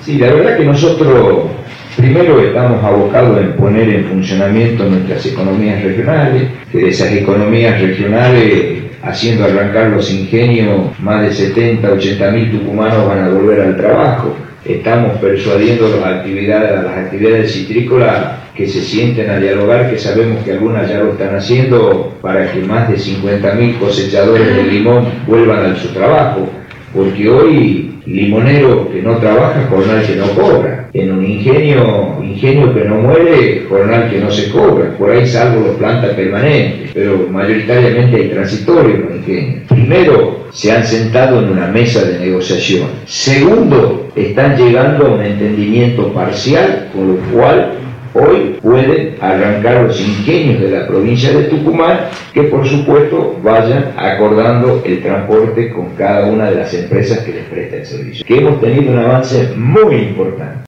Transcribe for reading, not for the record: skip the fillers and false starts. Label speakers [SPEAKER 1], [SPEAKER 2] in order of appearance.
[SPEAKER 1] Sí, la verdad que nosotros primero estamos abocados en poner en funcionamiento nuestras economías regionales, que de esas economías regionales, haciendo arrancar los ingenios, más de 70, 80 mil tucumanos van a volver al trabajo. Estamos persuadiendo a las actividades citrícolas que se sienten a dialogar, que sabemos que algunas ya lo están haciendo, para que más de 50.000 cosechadores de limón vuelvan a su trabajo. Porque hoy, limonero que no trabaja, jornal que no cobra. En un ingenio que no muere, jornal que no se cobra. Por ahí salvo los plantas permanentes, pero mayoritariamente hay transitorios en los ingenios. Primero, se han sentado en una mesa de negociación. Segundo, están llegando a un entendimiento parcial, con lo cual hoy pueden arrancar los ingenios de la provincia de Tucumán, que por supuesto vayan acordando el transporte con cada una de las empresas que les presta el servicio. Que hemos tenido un avance muy importante.